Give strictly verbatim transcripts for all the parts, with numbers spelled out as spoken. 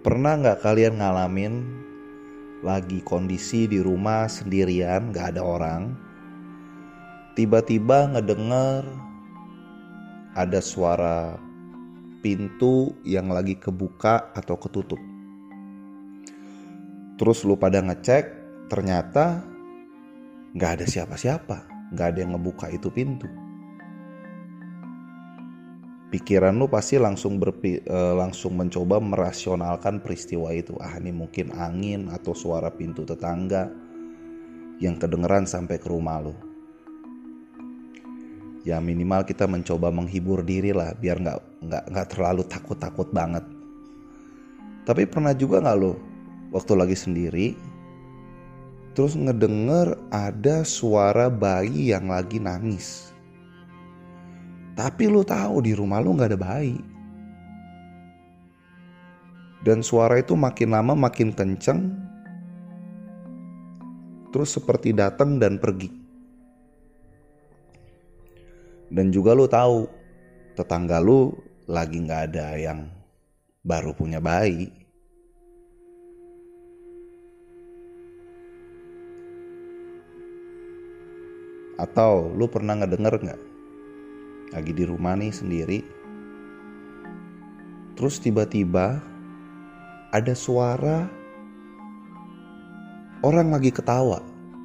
Pernah gak kalian ngalamin lagi kondisi di rumah sendirian, gak ada orang, tiba-tiba ngedenger ada suara pintu yang lagi kebuka atau ketutup. Terus lu pada ngecek, ternyata gak ada siapa-siapa, gak ada yang ngebuka itu pintu. Pikiran lu pasti langsung berpi, eh, langsung mencoba merasionalkan peristiwa itu. Ah, ini mungkin angin atau suara pintu tetangga yang kedengeran sampai ke rumah lu. Ya minimal kita mencoba menghibur diri lah, biar nggak nggak nggak terlalu takut-takut banget. Tapi pernah juga nggak lo waktu lagi sendiri, terus ngedenger ada suara bayi yang lagi nangis. Tapi lu tahu di rumah lu gak ada bayi. Dan suara itu makin lama makin kenceng. Terus seperti datang dan pergi. Dan juga lu tahu tetangga lu lagi gak ada yang baru punya bayi. Atau lu pernah ngedenger gak? Lagi di rumah nih sendiri, terus tiba-tiba ada suara orang lagi ketawa.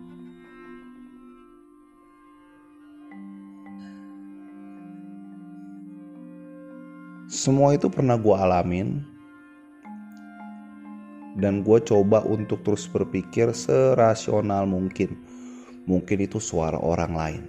Semua itu pernah gue alamin, dan gue coba untuk terus berpikir serasional mungkin. Mungkin itu suara orang lain.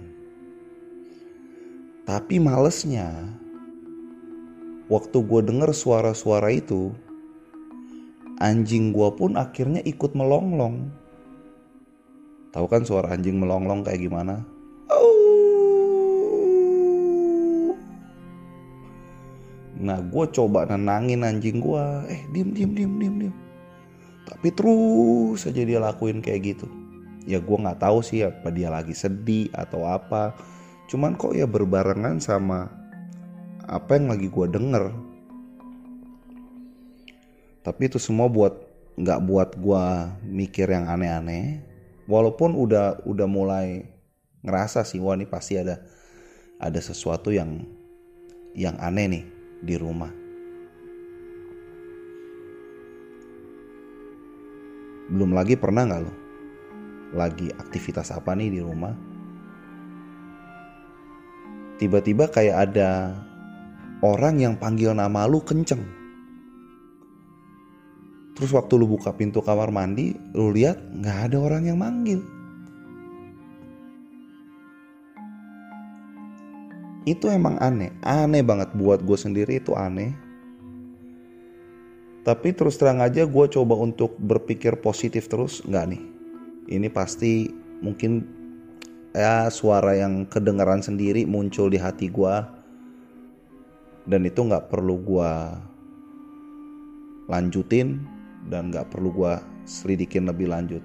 Tapi malesnya, waktu gue denger suara-suara itu, anjing gue pun akhirnya ikut melonglong. Tahu kan suara anjing melonglong kayak gimana? Nah, gue coba nenangin anjing gue. Eh, diem, diem, diem, diem, diem. Tapi terus aja dia lakuin kayak gitu. Ya gue nggak tahu sih apa dia lagi sedih atau apa. Cuman kok ya berbarengan sama apa yang lagi gue denger. Tapi itu semua buat gak buat gue mikir yang aneh-aneh. Walaupun udah udah mulai ngerasa sih, wah ini pasti ada ada sesuatu yang yang aneh nih di rumah. Belum lagi pernah gak lo lagi aktivitas apa nih di rumah, tiba-tiba kayak ada orang yang panggil nama lu kenceng. Terus waktu lu buka pintu kamar mandi, lu lihat gak ada orang yang manggil. Itu emang aneh, aneh banget buat gue sendiri, itu aneh. Tapi terus terang aja gue coba untuk berpikir positif terus. Gak nih, ini pasti mungkin ya suara yang kedengaran sendiri muncul di hati gue, dan itu gak perlu gue lanjutin dan gak perlu gue selidikin lebih lanjut.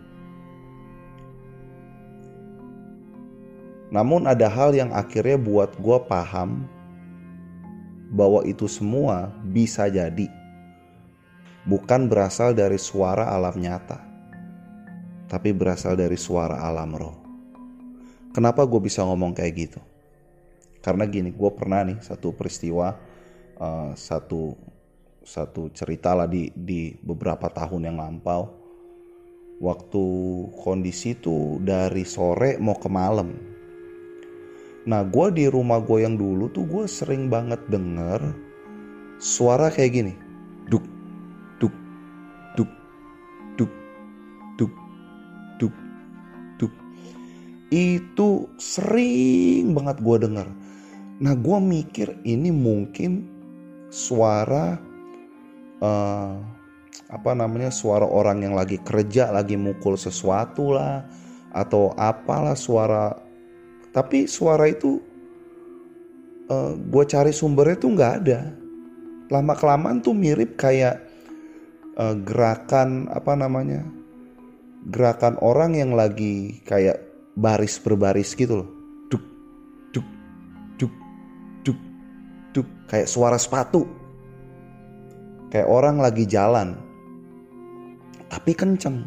Namun ada hal yang akhirnya buat gue paham bahwa itu semua bisa jadi bukan berasal dari suara alam nyata, tapi berasal dari suara alam roh. Kenapa gue bisa ngomong kayak gitu? Karena gini, gue pernah nih satu peristiwa, uh, satu satu cerita lah di di beberapa tahun yang lampau. Waktu kondisi tuh dari sore mau ke malam. Nah, gue di rumah gue yang dulu tuh gue sering banget denger suara kayak gini, duk, duk, duk, duk, duk, duk, duk. Itu sering banget gue denger. Nah, gue mikir ini mungkin suara uh, apa namanya suara orang yang lagi kerja, lagi mukul sesuatu lah, atau apalah suara. Tapi suara itu uh, gue cari sumbernya tuh nggak ada. Lama kelamaan tuh mirip kayak uh, gerakan apa namanya gerakan orang yang lagi kayak baris berbaris gitu loh. Duk, duk, duk, duk, duk. Kayak suara sepatu. Kayak orang lagi jalan. tapi kenceng.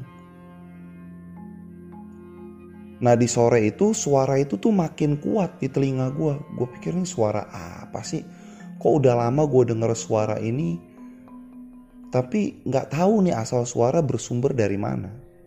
Nah di sore itu suara itu tuh makin kuat di telinga gue. Gue pikir ini suara apa sih? Kok udah lama gue denger suara ini, tapi gak tahu nih asal suara bersumber dari mana.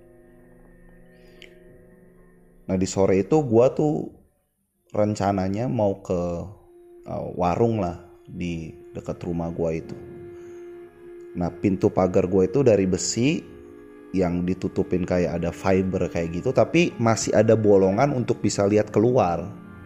Nah di sore itu gue tuh rencananya mau ke uh, warung lah di dekat rumah gue itu. Nah pintu pagar gue itu dari besi yang ditutupin kayak ada fiber kayak gitu, tapi masih ada bolongan untuk bisa lihat keluar.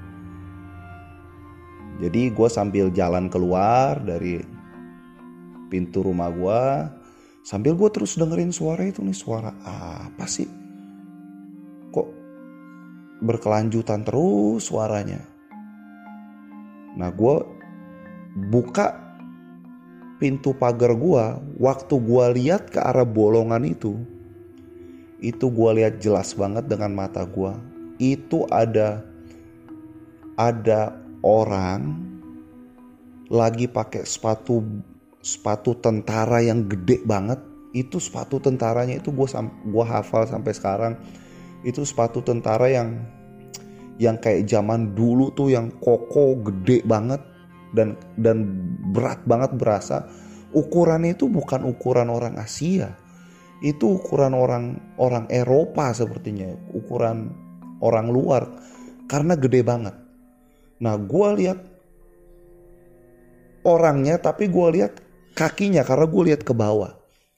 Jadi gue sambil jalan keluar dari pintu rumah gue, sambil gue terus dengerin suara itu nih, suara apa sih? Kok berkelanjutan terus suaranya? Nah gue buka pintu pagar gue, waktu gue lihat ke arah bolongan itu, itu gue lihat jelas banget dengan mata gue. Itu ada ada orang lagi pakai sepatu sepatu tentara yang gede banget. Itu sepatu tentaranya itu gue gue hafal sampai sekarang. Itu sepatu tentara yang yang kayak zaman dulu tuh, yang kokoh, gede banget dan dan berat banget berasa. Ukurannya itu bukan ukuran orang Asia. Itu ukuran orang orang Eropa sepertinya, ukuran orang luar, karena gede banget. Nah gue lihat orangnya, tapi gue lihat kakinya karena gue lihat ke bawah.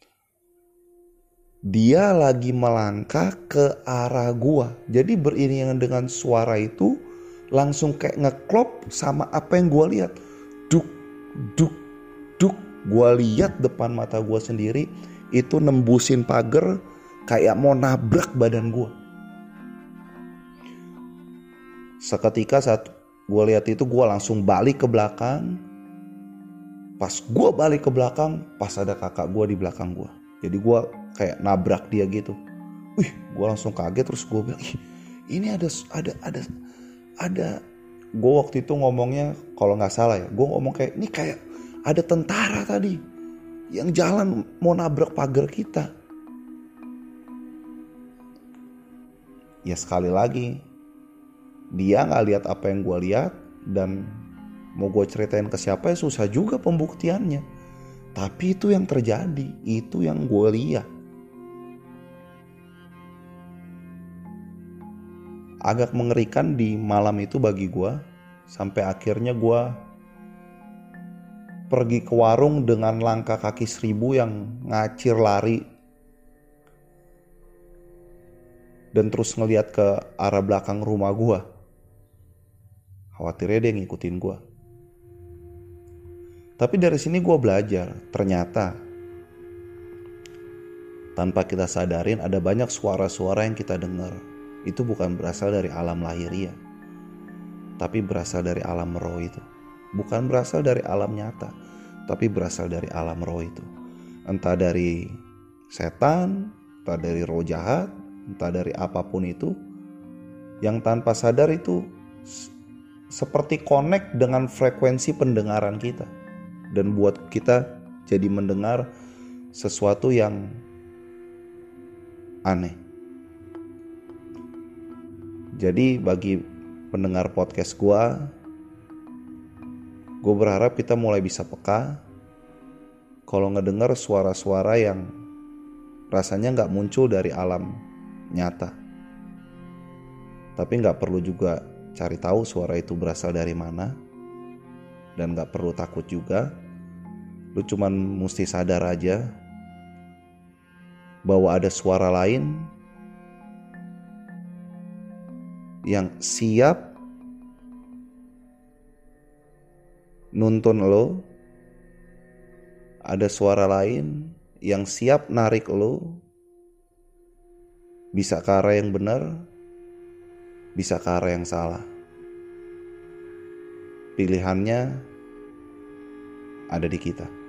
Dia lagi melangkah ke arah gue. Jadi beriringan dengan suara itu langsung kayak ngeklop sama apa yang gue lihat. Duk, duk, duk. Gue lihat depan mata gue sendiri. Itu nembusin pagar kayak mau nabrak badan gue. Seketika saat gue lihat itu, gue langsung balik ke belakang. Pas gue balik ke belakang, pas ada kakak gue di belakang gue. Jadi gue kayak nabrak dia gitu. Wih, gue langsung kaget, terus gue bilang, ih, ini ada ada ada ada. Gue waktu itu ngomongnya, kalau nggak salah ya, gue ngomong kayak ini kayak ada tentara tadi yang jalan mau nabrak pagar kita. Ya sekali lagi, dia gak lihat apa yang gue lihat, dan mau gue ceritain ke siapa ya susah juga pembuktiannya. Tapi itu yang terjadi, itu yang gue lihat. Agak mengerikan di malam itu bagi gue, sampai akhirnya gue pergi ke warung dengan langkah kaki seribu yang ngacir lari. Dan terus ngeliat ke arah belakang rumah gue. Khawatirnya dia ngikutin gue. Tapi dari sini gue belajar, ternyata tanpa kita sadarin ada banyak suara-suara yang kita dengar. Itu bukan berasal dari alam lahiriah, tapi berasal dari alam roh itu. Bukan berasal dari alam nyata, tapi berasal dari alam roh itu. Entah dari setan, entah dari roh jahat, entah dari apapun itu, yang tanpa sadar itu seperti connect dengan frekuensi pendengaran kita, dan buat kita jadi mendengar sesuatu yang aneh. Jadi bagi pendengar podcast gue, gue berharap kita mulai bisa peka kalau ngedengar suara-suara yang rasanya gak muncul dari alam nyata. Tapi gak perlu juga cari tahu suara itu berasal dari mana, dan gak perlu takut juga. Lu cuman mesti sadar aja bahwa ada suara lain yang siap nuntun lo. Ada suara lain yang siap narik lo, bisa ke arah yang benar, bisa ke arah yang salah. Pilihannya ada di kita.